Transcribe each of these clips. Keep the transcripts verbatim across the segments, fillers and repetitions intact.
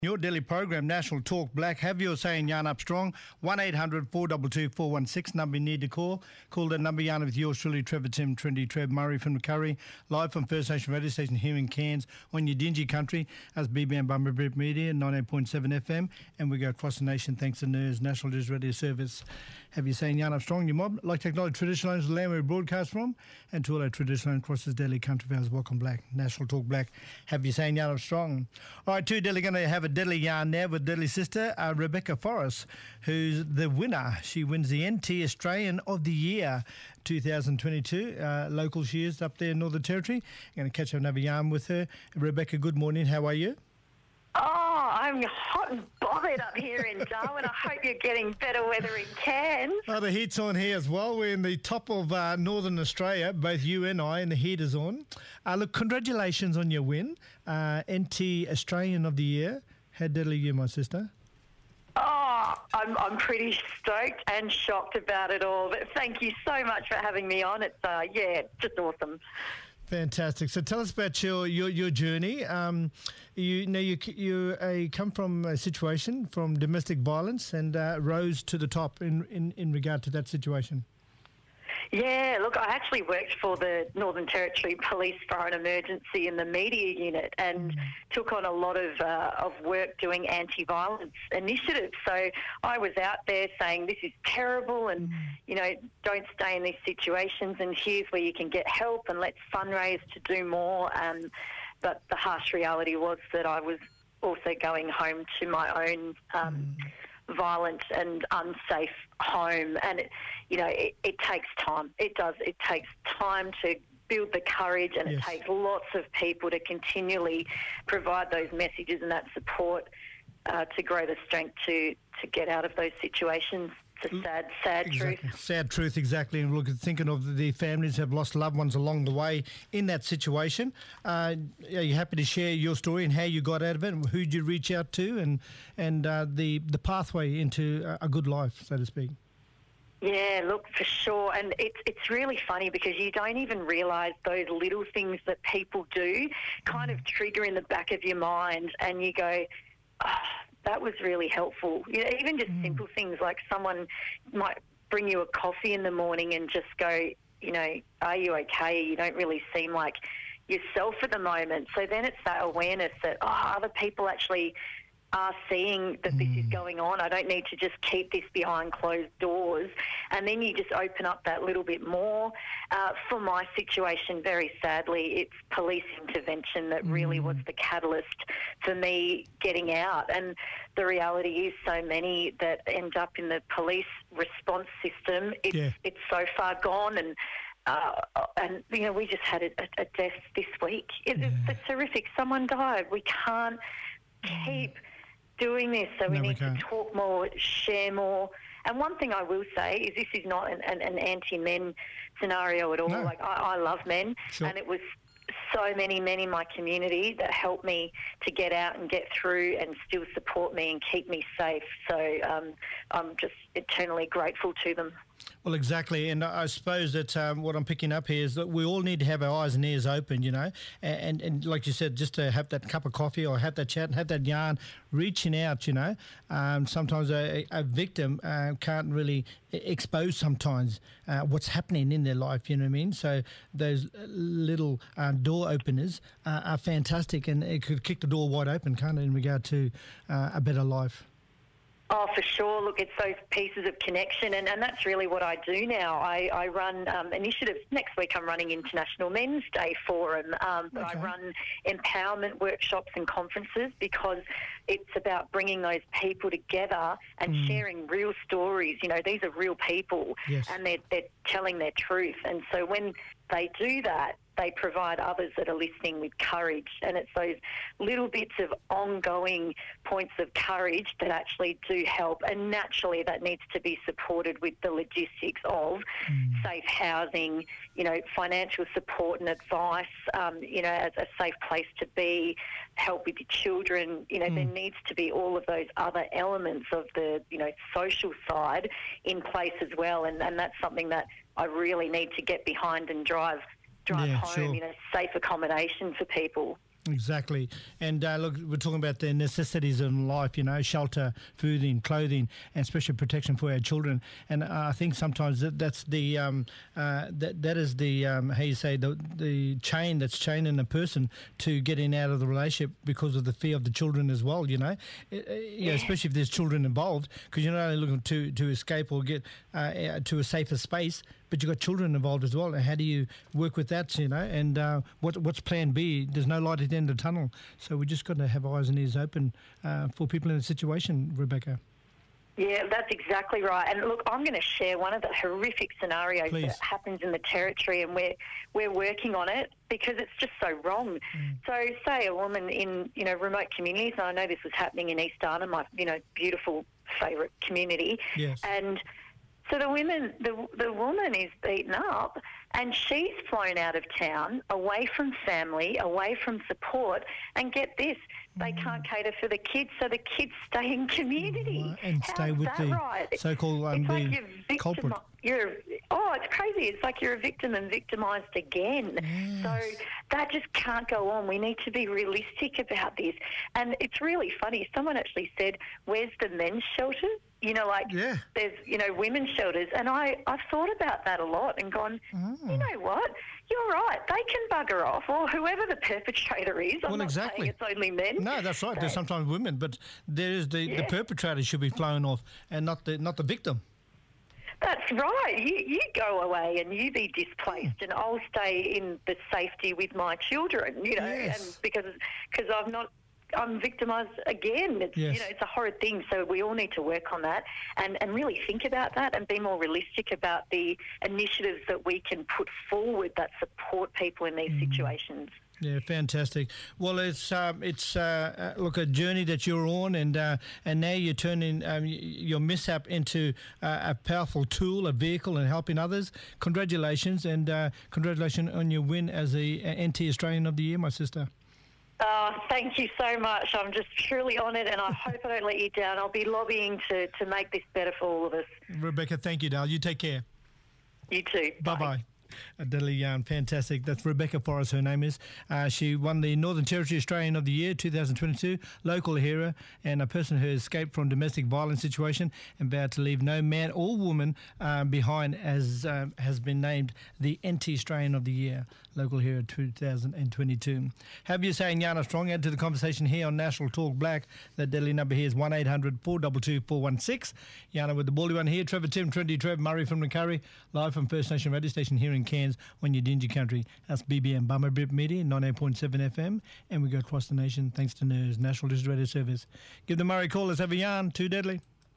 Your daily program, National Talk Black. Have your say in Yarn Up Strong. one eight hundred four two two four one six. Number you need to call. Call that number, Yarn with yours truly, Trevor Tim, Trinity Trev Murray from Curry. Live from First Nation Radio Station here in Cairns on your dingy country. As B B M Bumper Brip Media, ninety-eight point seven F M. And we go across the nation thanks to N E R S, National Digital Radio Service. Have your say in Yarn Up Strong, your mob. I'd like to acknowledge traditional owners of the land where we broadcast from. And to all our traditional owners across this daily country of ours, welcome Black. National Talk Black. Have your say in Yarn Up Strong. All right, two deadly going to have a deadly yarn now with deadly sister uh, Rebecca Forrest, who's the winner. She wins the N T Australian of the Year twenty twenty-two. Uh, local she is up there in Northern Territory. I'm going to catch up another yarn with her. Rebecca, good morning. How are you? Oh, I'm hot and bothered up here in Darwin. I hope you're getting better weather in Cairns. Oh, the heat's on here as well. We're in the top of uh, Northern Australia, both you and I, and the heat is on. Uh, look, congratulations on your win. Uh, N T Australian of the Year. How deadly are you, my sister? Oh, I'm I'm pretty stoked and shocked about it all. But thank you so much for having me on. It's uh, yeah, just awesome. Fantastic. So tell us about your your, your journey. Um, you know you you uh, come from a situation from domestic violence and uh, rose to the top in, in, in regard to that situation. Yeah, look, I actually worked for the Northern Territory Police Foreign Emergency in the media unit and mm. took on a lot of uh, of work doing anti-violence initiatives. So I was out there saying this is terrible and, mm. you know, don't stay in these situations and here's where you can get help and let's fundraise to do more. Um, but the harsh reality was that I was also going home to my own um, mm. violent and unsafe home, and it, you know, it, it takes time. It does. It takes time to build the courage, and yes. it takes lots of people to continually provide those messages and that support uh, to grow the strength to to get out of those situations. It's a sad, sad exactly. truth. Sad truth, exactly. And look, thinking of the families who have lost loved ones along the way in that situation. Uh, are you happy to share your story and how you got out of it? And who did you reach out to, and and uh, the the pathway into a good life, so to speak? Yeah, look, for sure. And it's it's really funny because you don't even realise those little things that people do kind of trigger in the back of your mind, and you go, oh, that was really helpful. You know, even just mm. simple things like someone might bring you a coffee in the morning and just go, you know, are you okay? You don't really seem like yourself at the moment. So then it's that awareness that, oh, other people actually are seeing that this is going on. I don't need to just keep this behind closed doors. And then you just open up that little bit more. Uh, for my situation, very sadly, it's police intervention that really mm. was the catalyst for me getting out. And the reality is so many that end up in the police response system, it's, yeah. it's so far gone. And Uh, and, you know, we just had a, a death this week. It, yeah. It's, it's horrific. Someone died. We can't keep doing this, so we no, need we to talk more, share more. And one thing I will say is this is not an, an, an anti-men scenario at all. No. Like, I, I love men, sure. and it was so many men in my community that helped me to get out and get through and still support me and keep me safe. So um, I'm just eternally grateful to them. Well, exactly, and I suppose that um, what I'm picking up here is that we all need to have our eyes and ears open, you know, and, and like you said, just to have that cup of coffee or have that chat and have that yarn, reaching out, you know. Um, sometimes a, a victim uh, can't really expose sometimes uh, what's happening in their life, you know what I mean? So those little uh, door openers uh, are fantastic, and it could kick the door wide open, can't it, in regard to uh, a better life. Oh, for sure. Look, it's those pieces of connection, and, and that's really what I do now. I, I run um, initiatives. Next week I'm running International Men's Day Forum, um, but okay. I run empowerment workshops and conferences because it's about bringing those people together and mm. sharing real stories. You know, these are real people, yes. and they're, they're telling their truth. And so when they do that, they provide others that are listening with courage. And it's those little bits of ongoing points of courage that actually do help. And naturally that needs to be supported with the logistics of mm. safe housing, you know, financial support and advice, um, you know, as a safe place to be, help with your children. You know, mm. there needs to be all of those other elements of the, you know, social side in place as well. And, and that's something that I really need to get behind and drive drive yeah, home, sure. you know, safe accommodation for people. Exactly. And uh, look, we're talking about the necessities in life, you know, shelter, food and clothing, and special protection for our children. And uh, I think sometimes that, that's the, um, uh, that that is the, um, how you say, the the chain that's chaining a person to getting out of the relationship because of the fear of the children as well, you know, uh, you know especially if there's children involved, because you're not only looking to, to escape or get uh, to a safer space, but you've got children involved as well. And how do you work with that, you know? And uh, what, what's plan B? There's no light at the end of the tunnel. So we just got to have eyes and ears open uh, for people in the situation, Rebecca. Yeah, that's exactly right. And look, I'm going to share one of the horrific scenarios Please. that happens in the Territory, and we're, we're working on it because it's just so wrong. Mm. So say a woman in, you know, remote communities, and I know this was happening in East Arnhem, my, you know, beautiful favourite community. Yes. And so the women, the the woman is beaten up, and she's flown out of town, away from family, away from support. And get this, they mm. can't cater for the kids, so the kids stay in community. Uh, and How's stay with that the right? so-called um, it's like the you're victim- culprit. You're oh, it's crazy. It's like you're a victim and victimised again. Yes. So that just can't go on. We need to be realistic about this. And it's really funny. Someone actually said, "Where's the men's shelters?" You know, like yeah. there's, you know, women's shelters. And I, I've thought about that a lot and gone, oh. you know what? You're right. They can bugger off, or whoever the perpetrator is. I'm well, not exactly. saying it's only men. No, that's right. But There's sometimes women, but there is the, yeah. the perpetrator should be flown off and not the not the victim. That's right. You you go away and you be displaced, mm. and I'll stay in the safety with my children. You know, yes. and because because I've not. I'm victimised again. It's, yes. you know, it's a horrid thing. So we all need to work on that and, and really think about that and be more realistic about the initiatives that we can put forward that support people in these mm. situations. Yeah, fantastic. Well, it's um, it's uh, uh, look a journey that you're on, and uh, and now you're turning um, your mishap into uh, a powerful tool, a vehicle, and helping others. Congratulations, and uh, congratulations on your win as the N T Australian of the Year, my sister. Oh, thank you so much. I'm just truly honoured, and I hope I don't let you down. I'll be lobbying to, to make this better for all of us. Rebecca, thank you, Dale. You take care. You too. Bye bye. Deadly Yarn, fantastic. That's Rebecca Forrest, her name is. Uh, she won the Northern Territory Australian of the Year two thousand twenty-two, local hero, and a person who escaped from domestic violence situation and vowed to leave no man or woman um, behind, as um, has been named the N T Australian of the Year, local hero two thousand twenty-two. Have you saying Yana Strong? Add to the conversation here on National Talk Black. The deadly number here is one eight hundred four two two four one six. Yana with the bally one here. Trevor Tim, Trendy Trev, Murray from Macquarie, live from First Nation radio station here in Cairns on your Dingy Country. That's B B M Bummer Brit Media, ninety-eight point seven F M, and we go across the nation thanks to N E R S, National District Radio Service. Give the Murray call. Let's have a yarn. Too deadly.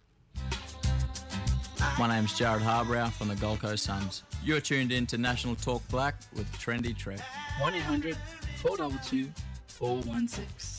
My name's Jared Harbrow from the Gold Coast Suns. You're tuned in to National Talk Black with Trendy Trev. one eight hundred four two two four one six.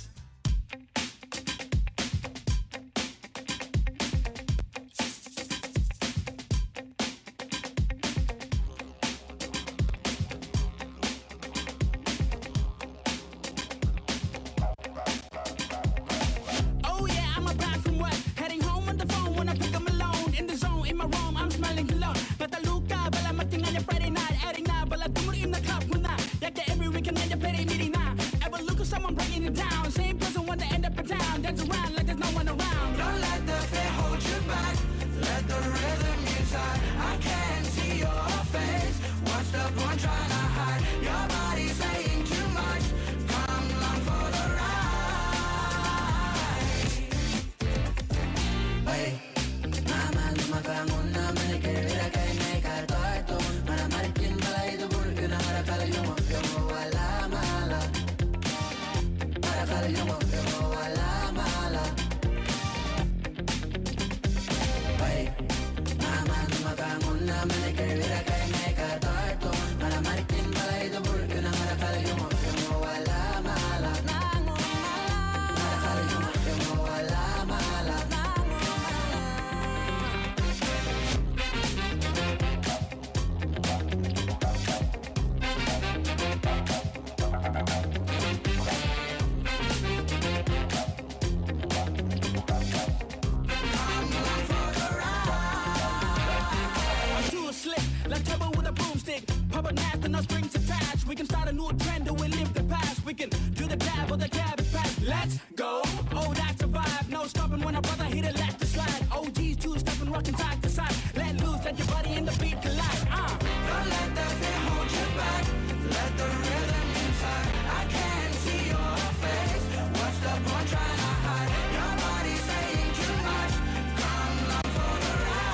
about nasty, no strings attached. We can start a new trend, or we live the past. We can do the dab or the dab is fast. Let's go. Oh, that's a vibe. No stopping when a brother hit it, let the slide. O Gs two stepping, rocking side to side. Let loose, let your body and the beat collide. Uh. Don't let that fear hold you back. Let the rhythm inside. I can't see your face. What's the point trying to hide? Your body's saying too much. Come along for the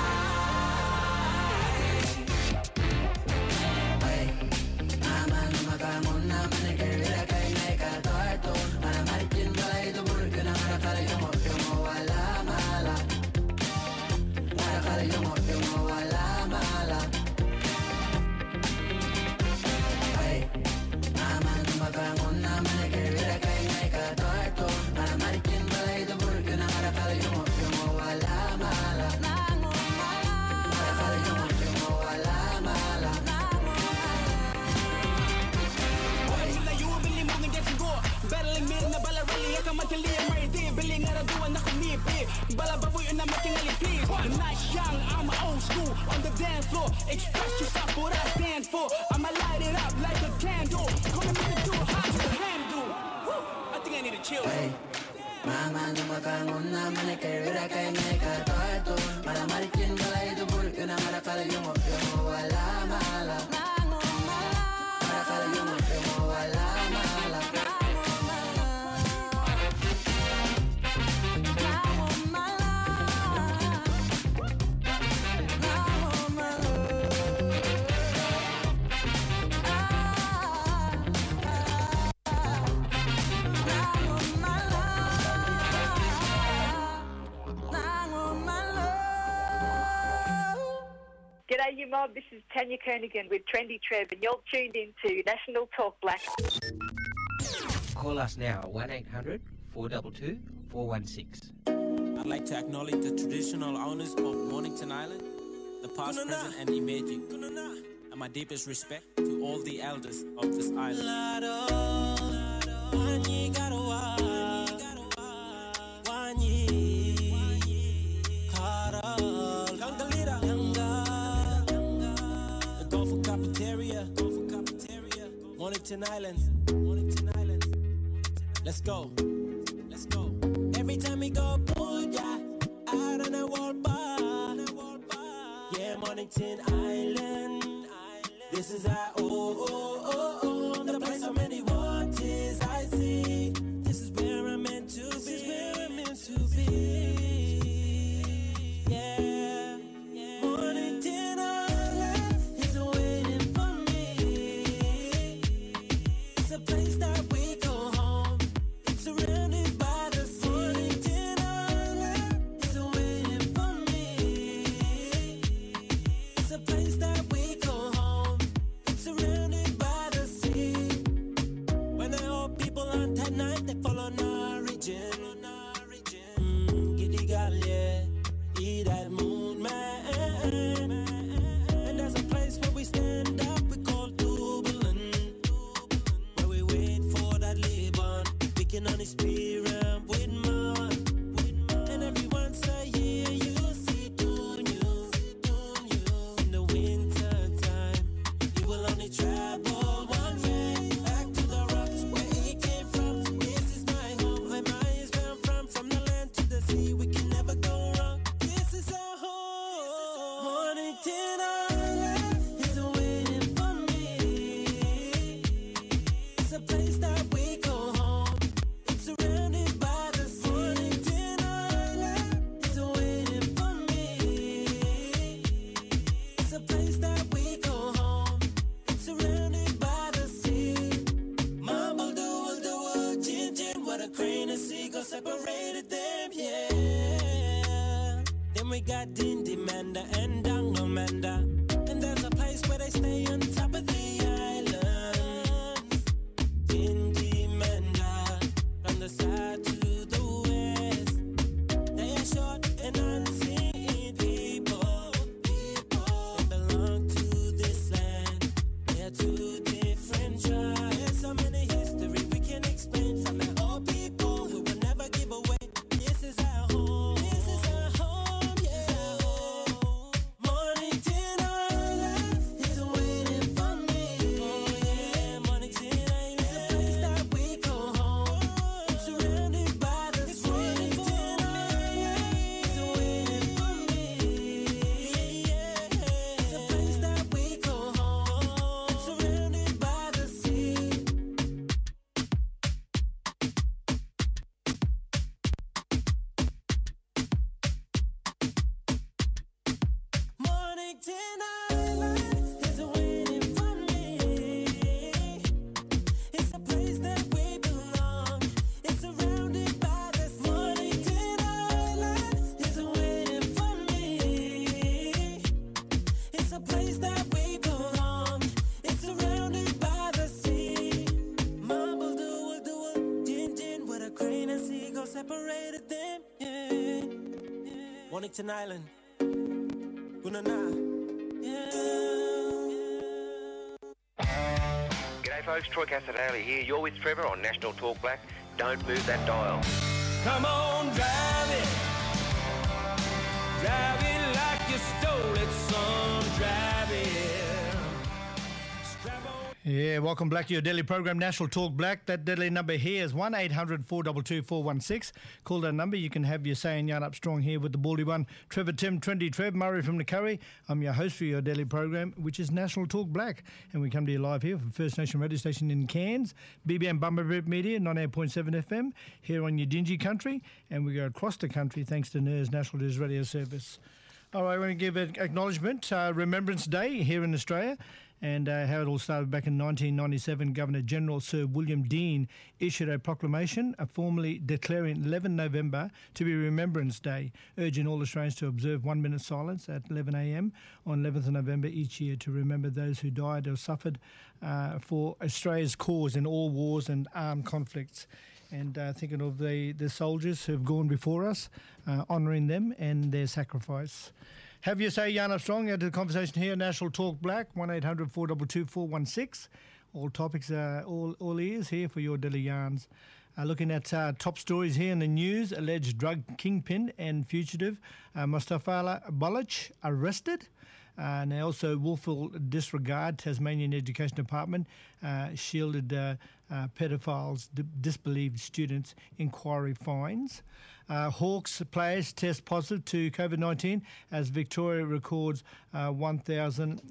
ride. Hey, I'm on my time on the money. Get rid of kai make a torto. I'm a martin by the work and I'm a call you more. You know I la mala. I call you more. You know I la mala. Nice young, I'm old school on the dance floor. Express yourself, what I stand for. I'ma light it up like a candle. Gonna make it do hot to handle. Woo, I think I need to chill. Hey, mama, no makangon na manikera kay meka torto. Para maritin balay do burke na marakala yung mo wala mala. Marakala yung mo wala mala. G'day, you mob. This is Tanya Kernigan with Trendy Trev, and you're tuned into National Talk Black. Call us now, one eight hundred four two two four one six. I'd like to acknowledge the traditional owners of Mornington Island, the past, present, and emerging, and my deepest respect to all the elders of this island. Mornington Island, Mornington Island. Let's go, let's go. Every time we go, booyah, out on a world bar. Yeah, Mornington Island. This is our oh oh oh oh, the place so many waters I see. This is where I'm meant to be. This is where I'm meant to be. Yeah, yeah. Mornington Island is waiting for me. It's a place that we go home. It's surrounded by the sea. Mornington Island is waiting for me. It's a place that we go home. It's surrounded by the sea. When I hope people on that night, they follow Norwegian. Mm, Giddy gal, yeah. He that moon man. And there's a place where we stand up, we call Dublin. Where we wait for that Liban. Picking on his spirit with man. And everyone say, yeah, you see, doing you, doing you. In the winter time, you will only travel one way. Back to the rocks where he came from. This is my home, where my is where I'm from. From the land to the sea, we can never go wrong. This is our home. Mornington Island is waiting for me. It's a place that we go home. It's surrounded by the sea. Mornington Island is waiting for me. It's a place that we go home. It's surrounded by the sea. Mumble do do gin gin, what a crane and seagull separated them, yeah. Then we got Dindy Manda and Dangamanda. And there's a place where they stay on top of the island. Dindy Manda, from the side to the west. They are short and unseen people. People they belong to this land. They are two different tribes. There's so many history we can explain from our old people. We will never give away. This is our home. This is our home, yeah. Mornington Island is waiting for me. Wellington Island. Gunana. G'day folks, Troy Casadale here. You're with Trevor on National Talk Black. Don't move that dial. Come on, drive it. Drive it like you stole it, son. Drive it. Strap on. Yeah, welcome back to your daily program, National Talk Black. That deadly number here is one eight hundred four two two four one six. Call that number. You can have your say and yarn up strong here with the baldy one. Trevor Tim, Trendy Trev, Murray from the Curry. I'm your host for your daily program, which is National Talk Black. And we come to you live here from First Nation radio station in Cairns, B B M Bumblebee Media, ninety-eight point seven F M, here on your Dingy country. And we go across the country thanks to N E R S National News Radio Service. All right, I want to give an acknowledgement. Uh, Remembrance Day here in Australia. And uh, how it all started back in nineteen ninety-seven, Governor-General Sir William Dean issued a proclamation uh, formally declaring eleventh November to be Remembrance Day, urging all Australians to observe one minute silence at eleven a m on eleventh of November each year to remember those who died or suffered uh, for Australia's cause in all wars and armed conflicts. And uh, thinking of the, the soldiers who have gone before us, uh, honouring them and their sacrifice. Have your say, Yarn Armstrong. Add to the conversation here, National Talk Black, one eight hundred four two two four one six. All topics, uh, all, all ears here for your daily yarns. Uh, looking at uh, top stories here in the news, alleged drug kingpin and fugitive uh, Mustafa Baloch arrested. Uh, and also willful disregard, Tasmanian Education Department uh, shielded uh, uh, pedophiles, d- disbelieved students, inquiry fines. Uh, Hawks players test positive to COVID nineteen as Victoria records uh, one thousand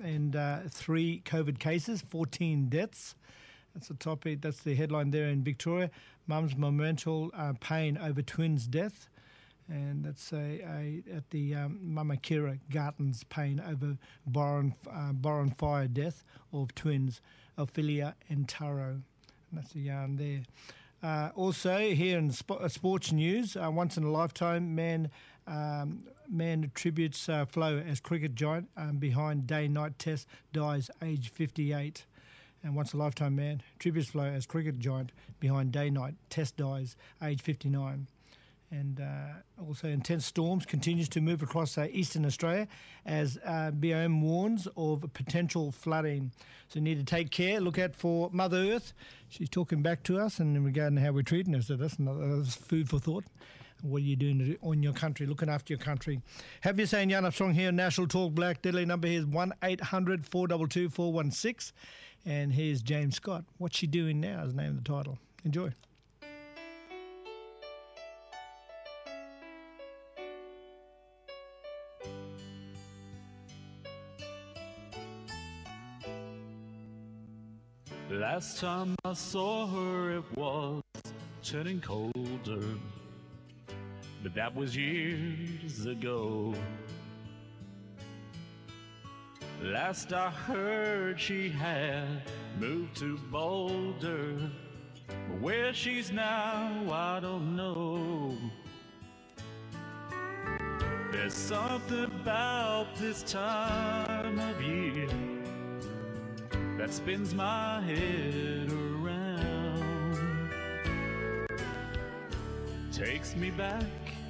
three COVID cases, fourteen deaths. That's the topic. That's the headline there in Victoria. Mum's monumental uh, pain over twins' death. And that's a, a at the um, Mama Kira Garton's pain over Boron, uh, Boron Fire death of twins, Ophelia and Taro. And that's the yarn there. Uh, also, here in sp- sports news, uh, once in a lifetime, man um, man tributes uh, Flo as cricket giant um, behind day-night test dies age fifty-eight. And once a lifetime man tributes Flo as cricket giant behind day-night test dies age fifty-nine. And uh, also intense storms continues to move across uh, eastern Australia as uh, B O M warns of potential flooding. So you need to take care, look out for Mother Earth. She's talking back to us and regarding how we're treating her. So that's, another, that's food for thought. What are you doing on your country, looking after your country? Have you saying Yarn Armstrong here, National Talk Black. Deadly number here is one eight hundred four two two four one six. And here's James Scott. What's She Doing Now is the name of the title. Enjoy. Last time I saw her it was turning colder, but that was years ago. Last I heard she had moved to Boulder, but where she's now I don't know. There's something about this time of year that spins my head around, takes me back.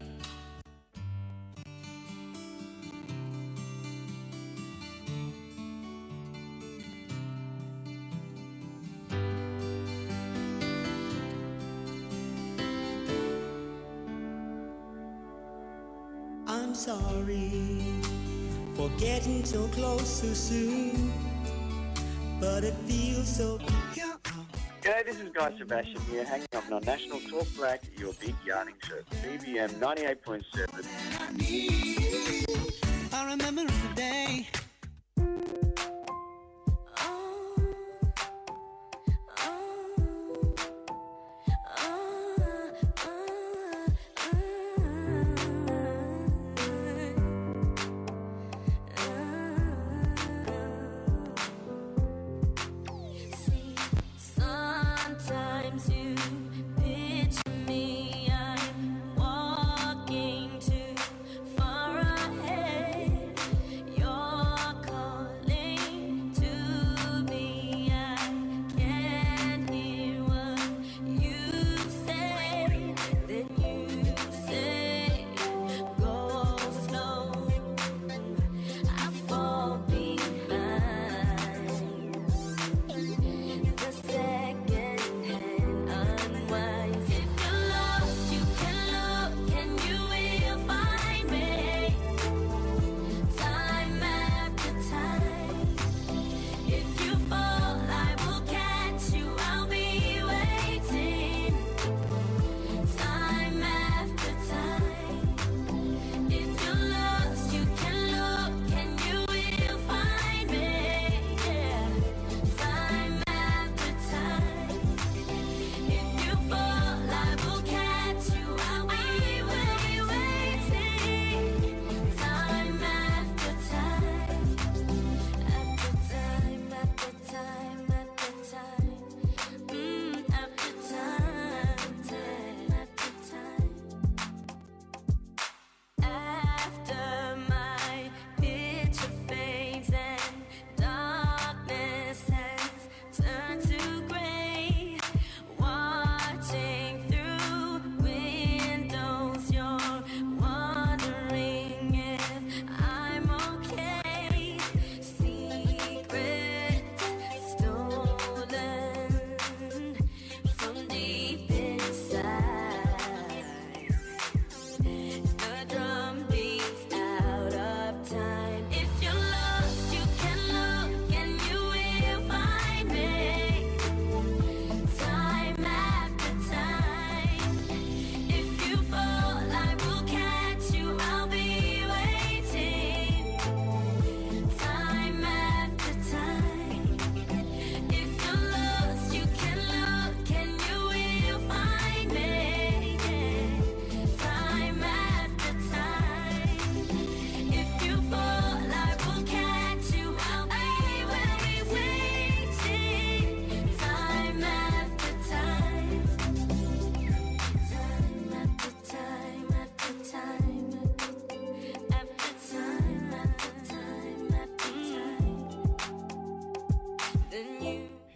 I'm sorry for getting so close so soon, but it feels so. G'day, this is Guy Sebastian here, hanging up on National Talk Black, your big yarning show. B B M ninety-eight point seven. I remember the day.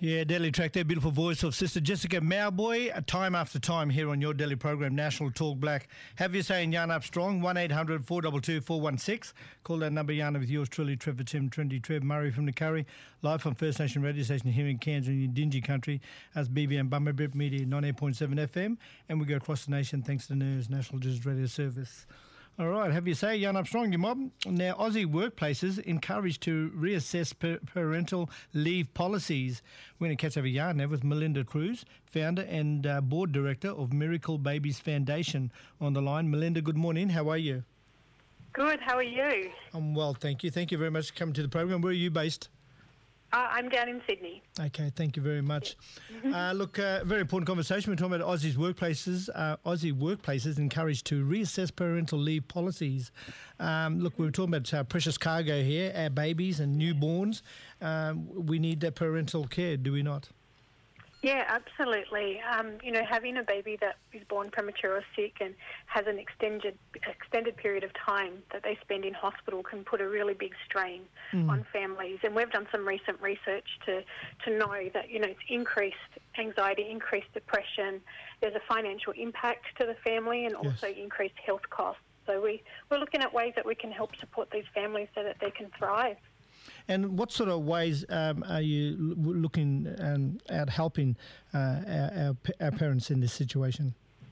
Yeah, Daily Track there, beautiful voice of Sister Jessica Mauboy, time after time here on your daily program, National Talk Black. Have you saying Yarn Up Strong, one eight hundred four two two four one six. Call that number, Yarn with yours truly, Trevor Tim, Trendy Trev, Murray from the Curry, live on First Nation radio station here in Cairns in Dingy Country as B B M Bummerbip Media ninety-eight point seven F M, and we go across the nation thanks to N E R S National Digital Radio Service. All right, have you say, Yarn Up Strong, your mob. Now, Aussie workplaces encouraged to reassess per- parental leave policies. We're going to catch up a yarn now with Melinda Cruz, founder and uh, board director of Miracle Babies Foundation on the line. Melinda, good morning. How are you? Good, how are you? I'm well, thank you. Thank you very much for coming to the program. Where are you based? Uh, I'm down in Sydney. Okay, thank you very much. Uh, look, uh, very important conversation. We're talking about Aussie's workplaces. Uh, Aussie workplaces encouraged to reassess parental leave policies. Um, look, we were talking about our precious cargo here, our babies and newborns. Um, we need that parental care, do we not? Yeah, absolutely. Um, you know, having a baby that is born premature or sick and has an extended extended period of time that they spend in hospital can put a really big strain mm. on families. And we've done some recent research to, to know that, you know, it's increased anxiety, increased depression. There's a financial impact to the family and yes. also increased health costs. So we, we're looking at ways that we can help support these families so that they can thrive. And what sort of ways um, are you l- looking um, at helping uh, our, our, our parents in this situation?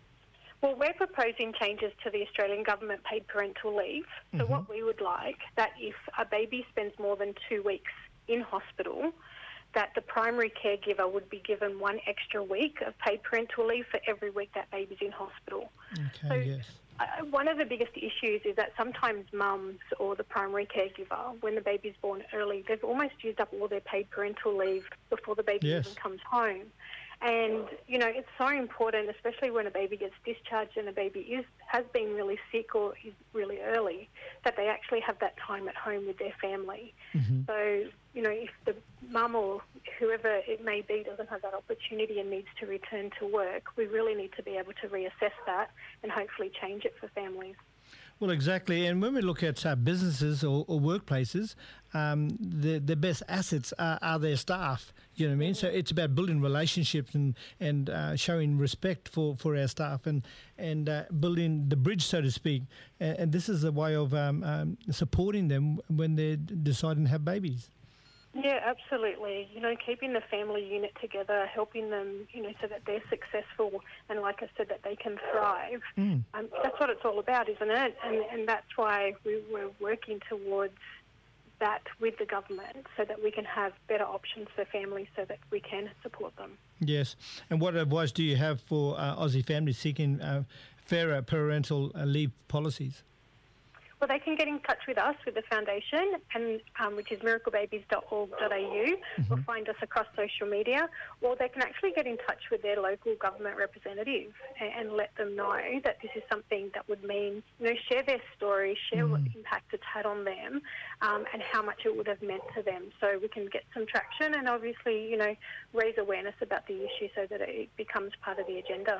Well, we're proposing changes to the Australian government paid parental leave. So mm-hmm. what we would like, that if a baby spends more than two weeks in hospital, that the primary caregiver would be given one extra week of paid parental leave for every week that baby's in hospital. Okay, so, yes. Uh, one of the biggest issues is that sometimes mums or the primary caregiver, when the baby's born early, they've almost used up all their paid parental leave before the baby yes. even comes home. And, you know, it's so important, especially when a baby gets discharged and a baby is has been really sick or is really early, that they actually have that time at home with their family. Mm-hmm. So, you know, if the mum or whoever it may be doesn't have that opportunity and needs to return to work, we really need to be able to reassess that and hopefully change it for families. Well, exactly. And when we look at uh, businesses or, or workplaces, um, the, the best assets are, are their staff. You know what I mean? So it's about building relationships and, and uh, showing respect for, for our staff and, and uh, building the bridge, so to speak. And, and this is a way of um, um, supporting them when they're deciding to have babies. Yeah, absolutely. You know, keeping the family unit together, helping them, you know, so that they're successful and, like I said, that they can thrive. Mm. Um, that's what it's all about, isn't it? And, and that's why we, we're working towards that with the government so that we can have better options for families so that we can support them. Yes. And what advice do you have for uh, Aussie families seeking uh, fairer parental uh, leave policies? Well, they can get in touch with us, with the foundation, and um, which is miracle babies dot org dot a u, mm-hmm. or find us across social media, or they can actually get in touch with their local government representative and, and let them know that this is something that would mean, you know, share their story, share mm-hmm. what impact it's had on them, um, and how much it would have meant to them. So we can get some traction and obviously, you know, raise awareness about the issue so that it becomes part of the agenda.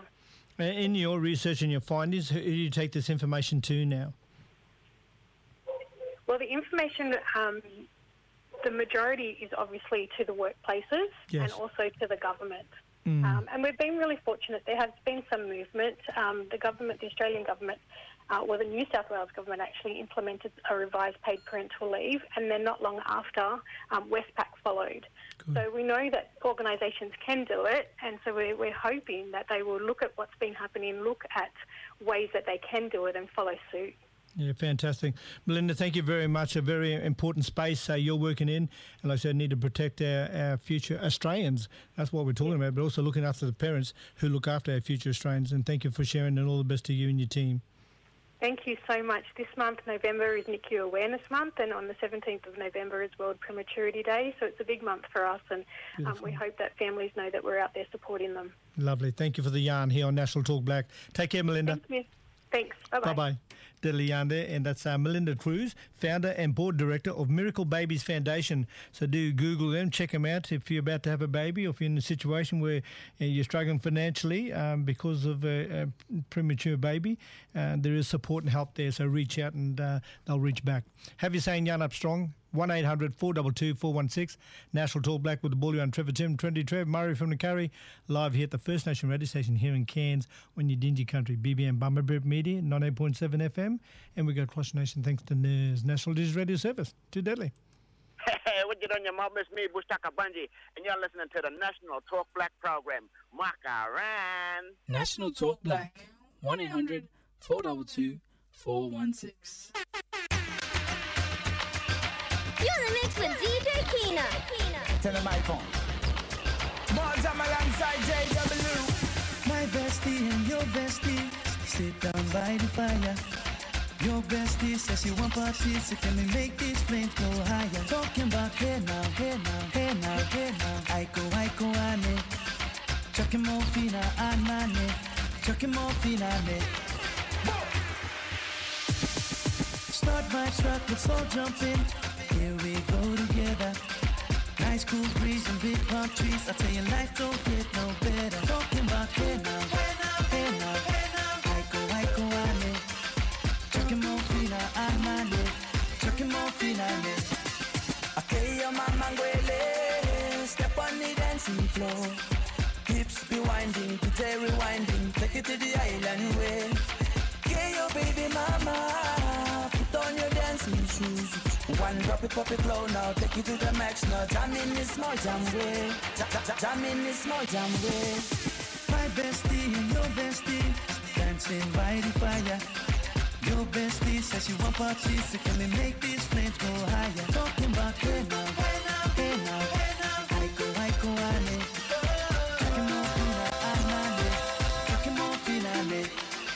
In your research and your findings, who do you take this information to now? Well, the information, um, the majority is obviously to the workplaces yes. and also to the government. Mm. Um, and we've been really fortunate. There has been some movement. Um, the government, the Australian government, uh, or the New South Wales government actually implemented a revised paid parental leave, and then not long after, um, Westpac followed. Good. So we know that organisations can do it, and so we're, we're hoping that they will look at what's been happening, look at ways that they can do it and follow suit. Yeah, fantastic. Melinda, thank you very much. A very important space uh, you're working in. And like I said, need to protect our, our future Australians. That's what we're talking about, but also looking after the parents who look after our future Australians. And thank you for sharing, and all the best to you and your team. Thank you so much. This month, November, is N I C U Awareness Month, and on the seventeenth of November is World Prematurity Day. So it's a big month for us, and um, we hope that families know that we're out there supporting them. Lovely. Thank you for the yarn here on National Talk Black. Take care, Melinda. Thank you. Thanks. Bye-bye. Bye-bye. Delhi Yanda, and that's uh, Melinda Cruz, founder and board director of Miracle Babies Foundation. So do Google them, check them out if you're about to have a baby or if you're in a situation where uh, you're struggling financially um, because of a, a premature baby. Uh, there is support and help there, so reach out and uh, they'll reach back. Have you saying Yarn Up Strong? one eight hundred four two two four one six. National Talk Black with the Bully on Trevor Tim, Trendy Trev, Murray from the Curry, live here at the First Nation radio station here in Cairns on your Dingy Country, B B M Bumberbird Media, ninety-eight point seven F M, and we go across the nation thanks to N E R S National Digital Radio Service. Too deadly. Hey, what you doing, your mom? It's me, Bushtaka Bunji, and you're listening to the National Talk Black program. Makaran. National Talk Black, one eight hundred four two two four one six. You're in the mix with D J Keena. Tell him my phone. Small time alongside J W. My bestie and your bestie sit down by the fire. Your bestie says she want parties, so can we make these flames go higher? Talking about hey now, hey now, hey now, hey now. I go, I go, ane. Chucking more fina, anane. Chucking more fina, ane. Start my truck, let's all jump in. Here we go together. Nice cool breeze and big palm trees. I tell you, life don't get no better. Talking about hey now, hey now, hey now, hey now. I go, I go, ane. Chucking more fina, anane. Chucking more fina, ane. Okay, your mama ngwele. Step on the dancing floor. Hips be winding, pite rewinding. Take it to the island way. Okay, your baby mama. Put on your dancing shoes. One drop it, pop it low now, take it to the max now. Jam in this small jam way, jam in this small jam way. My bestie and your bestie dancing by the fire. Your bestie says she want parties, so can we make these flames go higher? Talking about hey now, hey now, hey now, hey now. I go, I go, ane. Chucking more fina, anane. Chucking more fina, ane.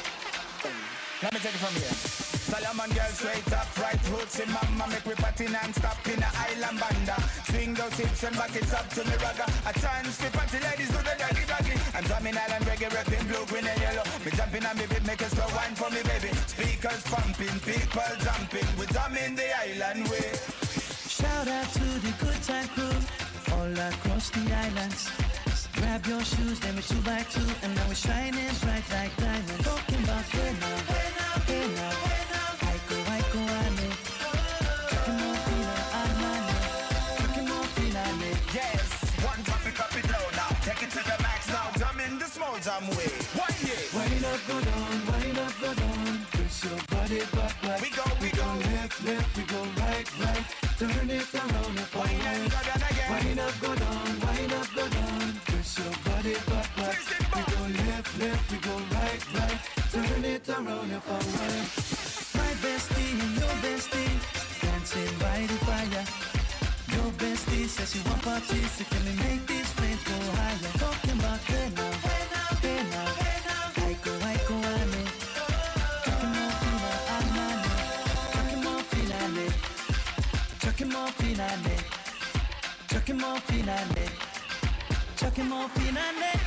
Let me take it from here. Solomon girl straight up, right roots in mama. Make we party non-stop in a island banda. Swing those hips and back it up to me ragga. A chance to party ladies do the doggy doggy. I'm drumming island reggae, rapping blue, green and yellow. Me jumping on me beat, make a slow wine for me baby. Speakers pumping, people jumping. We drumming the island way. Shout out to the good time crew all across the islands. Grab your shoes, let me two by two, and now we're shining bright like diamonds. Talking about hey now, hey now, hey now, hey now. I go, I go, ane. Chucking more fina, anane. Chucking more fina, ane. Yes, one drop it, drop it low now. Take it to the max now. Jam in the small jam way. One yeah. Wind up, go down, wind up, go down. Push your body back, back. We go, we, we go. go left, left, we go right, right. Turn it around and forward. Wind up, go down again. Wind up, go down, wind up, go down. Push your body back, back. We go left, left, we go right, right. Turn it around and forward. My bestie and your bestie dancing by the fire. Your bestie says she want parties, so can we make these flames go higher? Talking about hey now, hey now, hey now, hey now. I go, I go, ane. Chucking more fina, anane. Chucking more fina, ane. Chucking more fina, ane. Chucking more fina, ane. Chucking more fina, ane.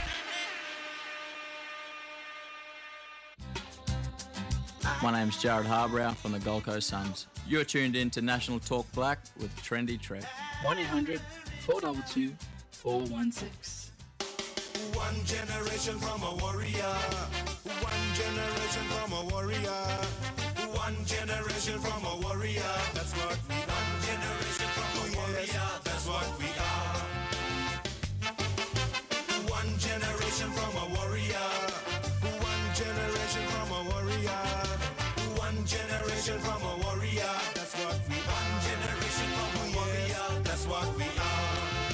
My name's Jared Harbrow from the Gold Coast Suns. You're tuned in to National Talk Black with Trendy Trev. one eight hundred four two two four one six. One generation from a warrior. One generation from a warrior. One generation from a warrior. That's what we are. One generation from a warrior. That's what we are. One generation from a warrior. One generation from a warrior. One generation from a warrior. That's what we are. One generation from a warrior. That's what we are.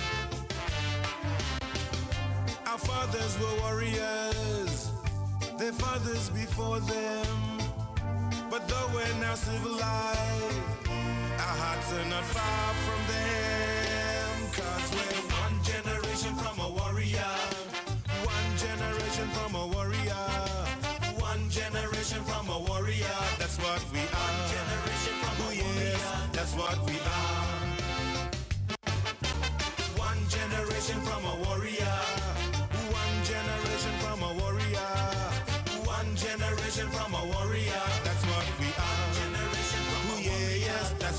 Our fathers were warriors. Their fathers before them. But though we're now civilized, our hearts are not far from them. Cause we're one generation from a warrior. One generation from a warrior. One generation from a warrior. That's what we are. One generation from a warrior. That's what we are. One generation from a warrior. One generation from a warrior. One generation from a warrior. That's what we are.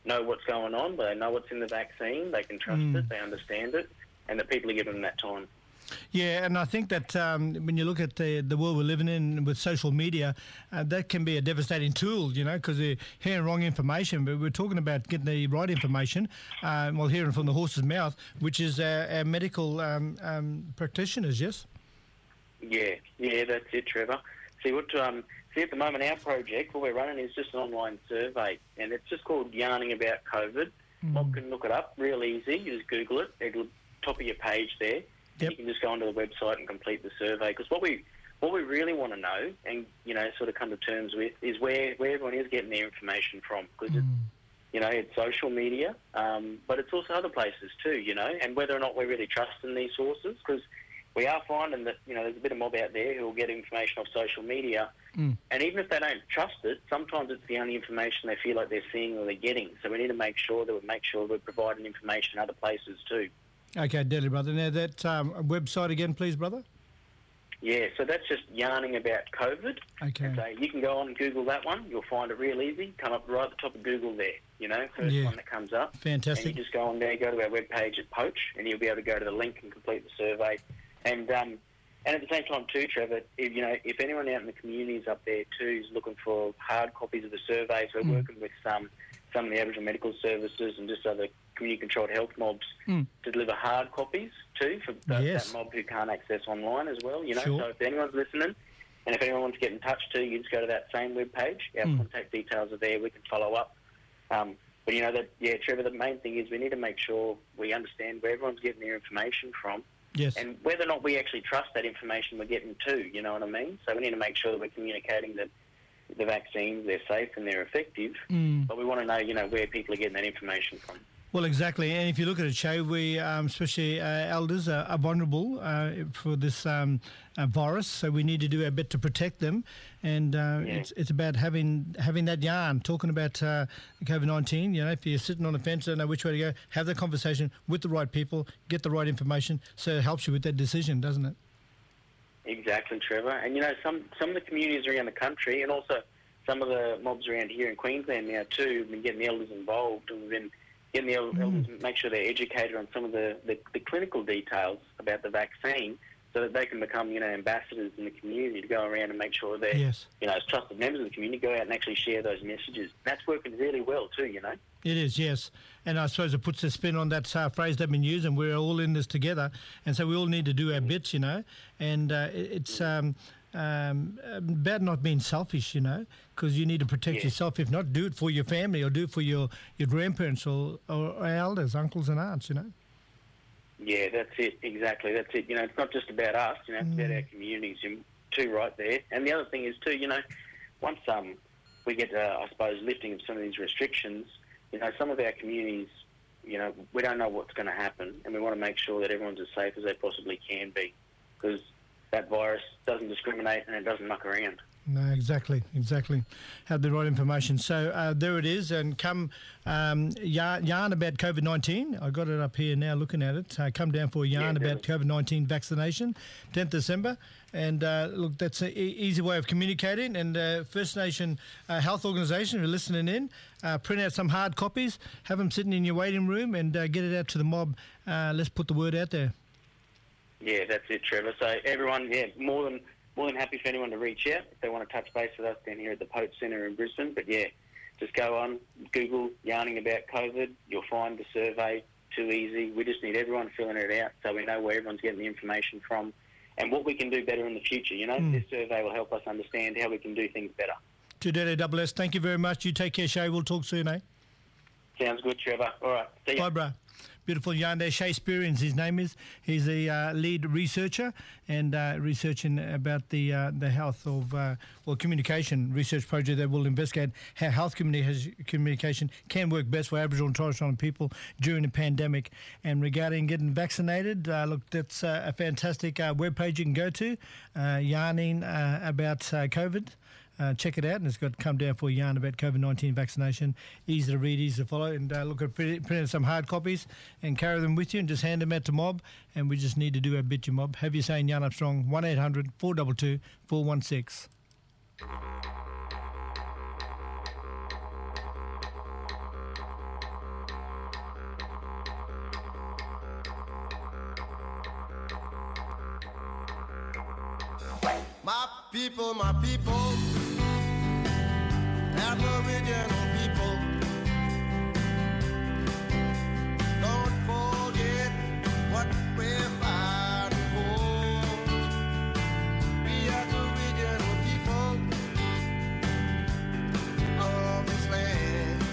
know what's going on, they know what's in the vaccine, they can trust Mm. it, they understand it, and that people are giving them that time. Yeah, and I think that um, when you look at the the world we're living in with social media, uh, that can be a devastating tool, you know, because they're hearing wrong information. But we're talking about getting the right information, uh, well, hearing from the horse's mouth, which is our, our medical um, um, practitioners, yes? Yeah, yeah, that's it, Trevor. See, what um, see at the moment, our project, what we're running is just an online survey, and it's just called Yarning About COVID. Mm. Mob can look it up real easy. You just Google it. It'll top of your page there. Yep. You can just go onto the website and complete the survey. Because what we what we really want to know, and you know, sort of come to terms with, is where, where everyone is getting their information from. Because it's, you know, it's social media, um, but it's also other places too. You know, and whether or not we're really trusting these sources, because we are finding that, you know, there's a bit of mob out there who will get information off social media, Mm. and even if they don't trust it, sometimes it's the only information they feel like they're seeing or they're getting. So we need to make sure that we make sure we're providing information other places too. Okay, deadly, brother. Now, that um, website again, please, brother? Yeah, so that's just Yarning About COVID. Okay. So you can go on and Google that one. You'll find it real easy. Come up right at the top of Google there, you know, first Yeah. one that comes up. Fantastic. And you just go on there, go to our webpage at Poach, and you'll be able to go to the link and complete the survey. And um, and at the same time too, Trevor, if, you know, if anyone out in the communities up there too is looking for hard copies of the surveys, we're Mm. working with some some of the Aboriginal Medical Services and just other community-controlled health mobs Mm. to deliver hard copies too for those, Yes. that mob who can't access online as well. You know, Sure. so if anyone's listening, and if anyone wants to get in touch too, you just go to that same webpage. Our Mm. contact details are there. We can follow up. Um, but you know that, yeah, Trevor. The main thing is we need to make sure we understand where everyone's getting their information from. Yes. And whether or not we actually trust that information we're getting too, you know what I mean? So we need to make sure that we're communicating that the vaccines, they're safe and they're effective, Mm. but we want to know, you know, where people are getting that information from. Well, exactly. And if you look at it, Shay, we, um, especially uh, elders, are, are vulnerable uh, for this um, uh, virus, so we need to do our bit to protect them. And uh, Yeah. it's it's about having having that yarn, talking about uh, COVID nineteen. You know, if you're sitting on the fence, don't know which way to go, have the conversation with the right people, get the right information, so it helps you with that decision, doesn't it? Exactly, Trevor. And, you know, some, some of the communities around the country and also some of the mobs around here in Queensland now too have been getting the elders involved, and we've been getting the el- elders make sure they're educated on some of the, the, the clinical details about the vaccine so that they can become, you know, ambassadors in the community to go around and make sure they're, Yes. you know, as trusted members of the community, go out and actually share those messages. That's working really well too, you know. It is, yes. And I suppose it puts a spin on that uh, phrase they've been using, we're all in this together. And so we all need to do our bits, you know. And uh, it- it's um, um, about not being selfish, you know, because you need to protect Yeah. yourself. If not, do it for your family or do it for your, your grandparents or, or elders, uncles and aunts, you know. Yeah, that's it. Exactly, that's it. You know, it's not just about us. You know, it's about Mm. our communities. You're too right there. And the other thing is too, you know, once um we get, uh, I suppose, lifting of some of these restrictions, you know, some of our communities, you know, we don't know what's going to happen, and we want to make sure that everyone's as safe as they possibly can be, because that virus doesn't discriminate and it doesn't muck around. No, exactly, exactly. Have the right information. So uh, there it is, and come um, yarn, yarn about COVID nineteen. I got it up here now, looking at it. Uh, come down for a yarn Yeah, about COVID nineteen vaccination, tenth December. And uh, look, that's an e- easy way of communicating. And uh, First Nation uh, Health Organisation, who are listening in, uh, print out some hard copies, have them sitting in your waiting room, and uh, get it out to the mob. Uh, let's put the word out there. Yeah, that's it, Trevor. So everyone, yeah, more than more than happy for anyone to reach out if they want to touch base with us down here at the Poach Centre in Brisbane. But yeah, just go on, Google Yarning About COVID. You'll find the survey. Too easy. We just need everyone filling it out so we know where everyone's getting the information from and what we can do better in the future. You know, Mm. this survey will help us understand how we can do things better. To Daddy Double S, thank you very much. You take care, Shay. We'll talk soon, eh? Sounds good, Trevor. All right, see ya. Bye, bro. Beautiful yarn there. Shay Spearians, his name is. He's the uh, lead researcher and uh, researching about the uh, the health of, uh, well, communication research project that will investigate how health communi- communication can work best for Aboriginal and Torres Strait Islander people during the pandemic. And regarding getting vaccinated, uh, look, that's uh, a fantastic uh, webpage you can go to, uh, yarning uh, about uh, COVID. Uh, check it out, and it's got come down for a yarn about COVID nineteen vaccination. Easy to read, easy to follow, and uh, look at print, print out some hard copies and carry them with you and just hand them out to mob. And we just need to do our bit, you mob. Have you saying Yarn Up Strong, one eight hundred four two two four one six. people, my people, Aboriginal people, don't forget what we're fighting for. We Aboriginal people of this land.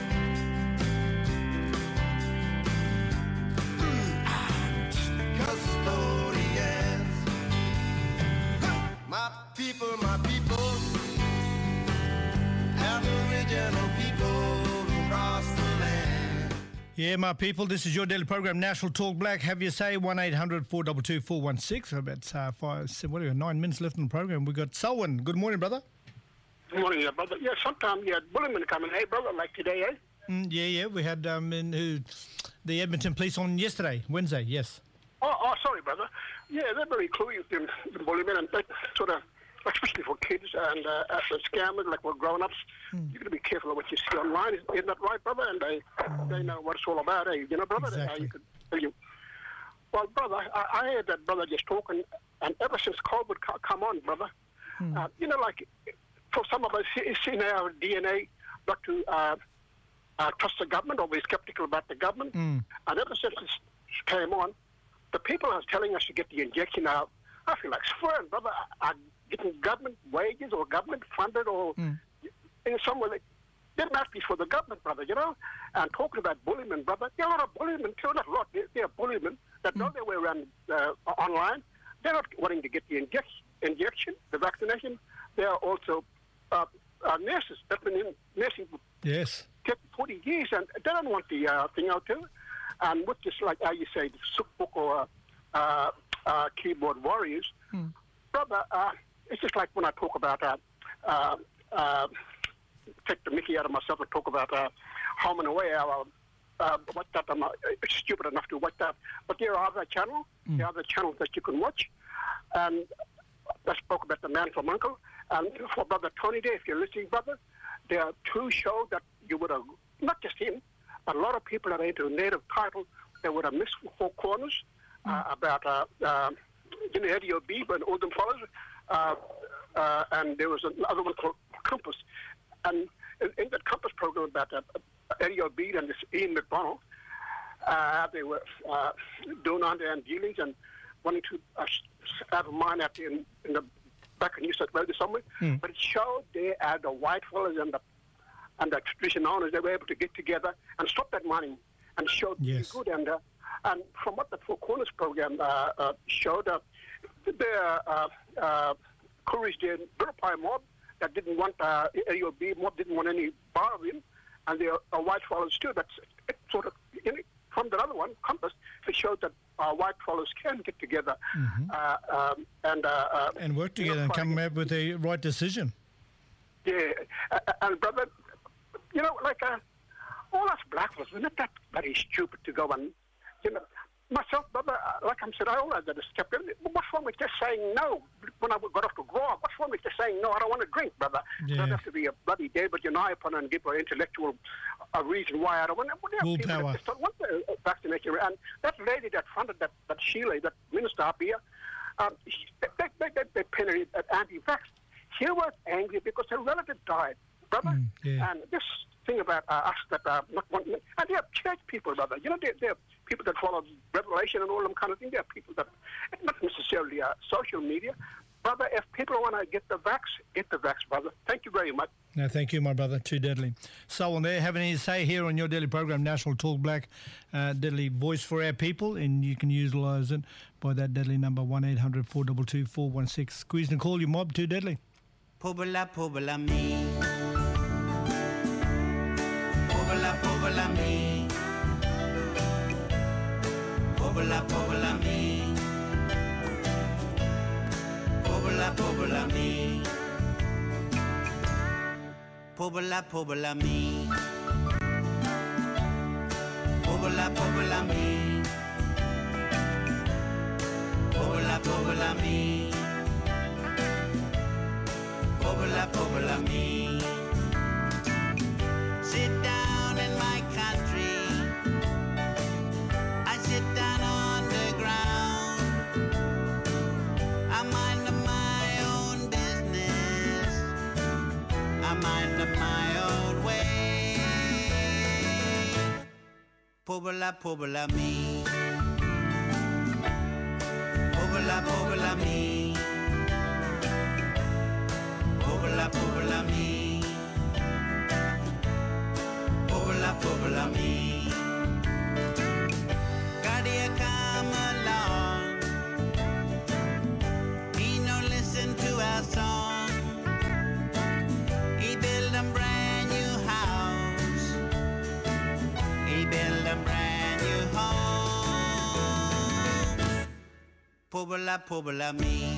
Custodians, my people, my people, Aboriginal people across the land. Yeah, my people, this is your daily program, National Talk Black. Have your say, one eight hundred four two two four one six. About uh, five, seven, what do we got, nine minutes left in the program. We've got Selwyn. Good morning, brother. Good morning, yeah, brother. Yeah, sometimes you had bullymen coming, hey, brother, like today, eh? Mm, yeah, yeah, we had um, in, who, the Edmonton Police on yesterday, Wednesday, yes. Oh, oh, sorry, brother. Yeah, they're very cluey, the, the bullymen, and they sort of, especially for kids and uh, uh, scammers, like we're grown-ups. Mm. You got to be careful of what you see online. Isn't, isn't that right, brother? And they, mm. they know what it's all about, eh? You know, brother? Exactly. Uh, you could tell you. Well, brother, I, I heard that brother just talking, and ever since COVID co- come on, brother, mm. uh, you know, like, for some of us, it's in our D N A not to uh, uh, trust the government or be skeptical about the government. Mm. And ever since this came on, the people are telling us to get the injection now. I feel like swearing, brother. Are getting government wages or government funded or mm. in some way. They must be for the government, brother, you know. And talking about bullying, brother, there are a lot of bullying too. Not a lot. There, there are bullying that know their way around uh, online. They're not wanting to get the injection, injection, the vaccination. They are also uh, uh, nurses that been in nursing for yes. forty years, and they don't want the uh, thing out there. And with this, like how you say, the Sookbook or uh, uh, keyboard warriors, hmm. brother, uh, it's just like when I talk about, uh, uh, uh, take the mickey out of myself and talk about uh, home and away, our, uh, what that, I'm not stupid enough to watch that. But there are other channels, Hmm. there are other channels that you can watch. And I spoke about the Man from Uncle. And for Brother Tony there, if you're listening, brother, there are two shows that you would have, not just him, but a lot of people that are into native title, they would have missed four corners uh, about, uh, uh, you know, Eddie O'Beeb and all them fellas. Uh, uh, and there was another one called Compass. And in, in that Compass program about uh, Eddie O'Beeb and this Ian McDonald, uh, they were uh, doing on their own dealings and wanting to uh, have a mine out there in, in the back of New South Wales or somewhere. Mm. But it showed there uh, the white fellas and the and the tradition owners, they were able to get together and stop that mining and showed yes. good. And uh, and from what the Four Corners program uh, uh, showed, uh, the uh, uh, Courage did verify mob that didn't want uh, A O B, mob didn't want any bar of him, and there are white fellows too. That's it sort of you know, from the other one, Compass, it showed that uh, white fellows can get together mm-hmm. uh, um, and uh, uh, and work together and come up with a right decision. Yeah, uh, and brother. You know, like uh, all us black fellas, we're not that very stupid to go and, you know, myself, brother, uh, like I said, I always had a skeptic. What's wrong with just saying no when I got off the grow? What's wrong with just saying no, I don't want to drink, brother? Yeah. It doesn't have to be a bloody David Unai upon and give an intellectual uh, reason why I don't want to. Well, there are people that just don't want the uh, vaccination. And that lady that funded that, that Sheila, that minister up here, um, she, they, they, they, they penny at anti-vax. She was angry because her relative died. Brother, mm, yeah. and this thing about uh, us that are not wanting, and they're church people, brother. You know, they're, they're people that follow Revelation and all them kind of things. They're people that, not necessarily uh, social media. Brother, if people want to get the vax, get the vax, brother. Thank you very much. No, thank you, my brother. Too deadly. Someone there having his say here on your daily program, National Talk Black, uh, deadly voice for our people, and you can utilise it by that deadly number, one eight hundred four two two four one six. Squeeze and call your mob, Too Deadly. Pobla, pobla me. Pobla, pobla me. Pobla, pobla me. Pobla, pobla me. Pobla, pobla me. Pobla, pobla me. Pobla, pobla me. Pobla, pobla me. Sit down in my country. I sit down on the ground. I mind my own business. Pobla, pobla me. Pobla, pobla me. Pobla, pobla me. Pobla, pobla me. Cardia come along. He no listen to our song. He build a brand new house. He build a brand new home. Pobla, pobla me.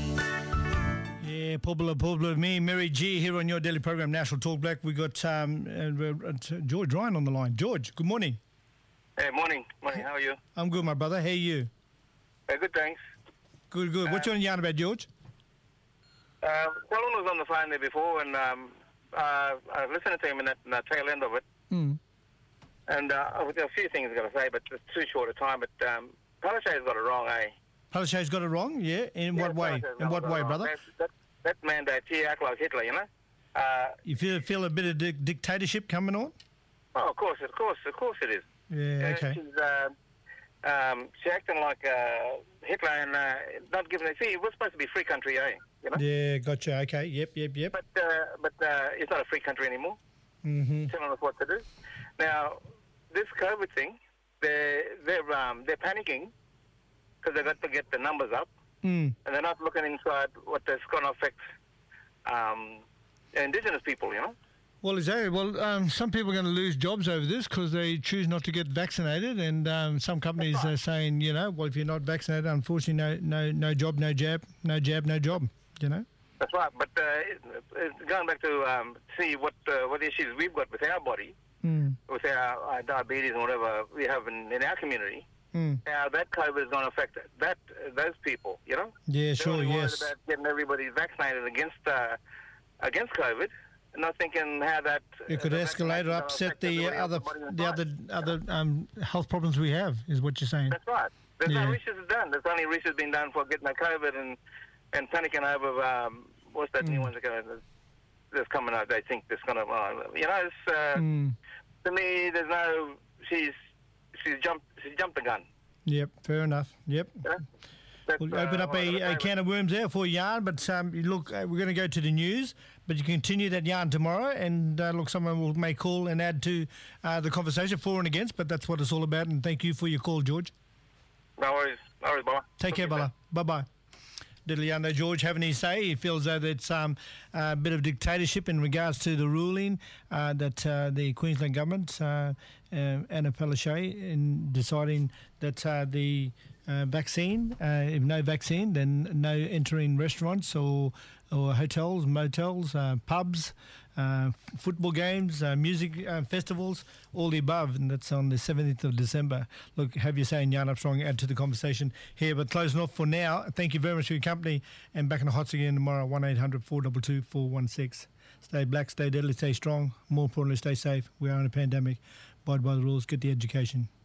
Yeah, Pobla, Pobla, me, Mary G here on your daily program, National Talk Black. We got um, uh, uh, George Ryan on the line. George, good morning. Hey, morning. Morning, how are you? I'm good, my brother. How are you? Uh, good, thanks. Good, good. What you want to yarn about, George? Uh, Colin was on the phone there before, and um, uh, I listened to him in that, in that tail end of it. Mm. And uh, I've got a few things I've got to say, but it's too short a time. But um, Palaszczuk's got it wrong, eh? Palaszczuk's got it wrong, yeah? In Yeah, what way? Palaszczuk's In got what it way, wrong. brother? That, that, that mandate, he act like Hitler, you know? Uh, You feel feel a bit of di- dictatorship coming on? oh, of course, of course, of course it is. Yeah, Uh, okay. She's, uh, um, she's acting like uh, Hitler and uh, not giving a... See, we're supposed to be a free country, eh? You know? Yeah, gotcha. Okay, yep, yep, yep. But, uh, but uh, it's not a free country anymore. Mm-hmm. Telling us what to do. Now, this COVID thing, they're they're um, they're panicking because they've got to get the numbers up, Mm. and they're not looking inside what that's going to affect um, Indigenous people. You know. Well, exactly. Well, um, some people are going to lose jobs over this because they choose not to get vaccinated, and um, some companies are saying, you know, well, if you're not vaccinated, unfortunately, no, no, no job, no jab, no jab, no job. You know. That's right. But uh, it, it's going back to um, see what uh, what issues we've got with our body, Mm. with our, our diabetes and whatever we have in, in our community. Mm. How that COVID is going to affect that those people. You know. Yeah, They're sure, only worried yes. about getting everybody vaccinated against uh, against COVID, and not thinking how that It could uh, the escalate or vaccine's gonna upset affect the everybody other, else's body the other, other um, health problems we have. Is what you're saying? That's right. There's Yeah. no research done. There's only research been done for getting the COVID and and panicking over um, what's that new Mm. one that's going that's coming out. They think that's going to, uh, you know, it's, uh, Mm. to me, there's no. She's she's jumped she's jumped the gun. Yep, fair enough. Yep. Yeah? That's, We'll open uh, up what I'm a, gonna a say. can of worms there for yarn, but um, look, uh, we're going to go to the news, but you continue that yarn tomorrow, and uh, look, someone will may call and add to uh, the conversation for and against, but that's what it's all about, and thank you for your call, George. No worries, no worries, Baba. Take care, Bella. Bye-bye. Did Leandro George have any say? He feels that it's um, a bit of dictatorship in regards to the ruling uh, that uh, the Queensland government, uh, uh, Anna Palaszczuk, in deciding that uh, the uh, vaccine, uh, if no vaccine, then no entering restaurants or or hotels, motels, uh, pubs, uh, football games, uh, music uh, festivals, all the above, and that's on the seventeenth of December. Look, have your say in Yarn Armstrong, add to the conversation here, but closing off for now. Thank you very much for your company, and back in the hots again tomorrow, one eight hundred four two two four one six. Stay black, stay deadly, stay strong. More importantly, stay safe. We are in a pandemic. Abide by the rules, get the education.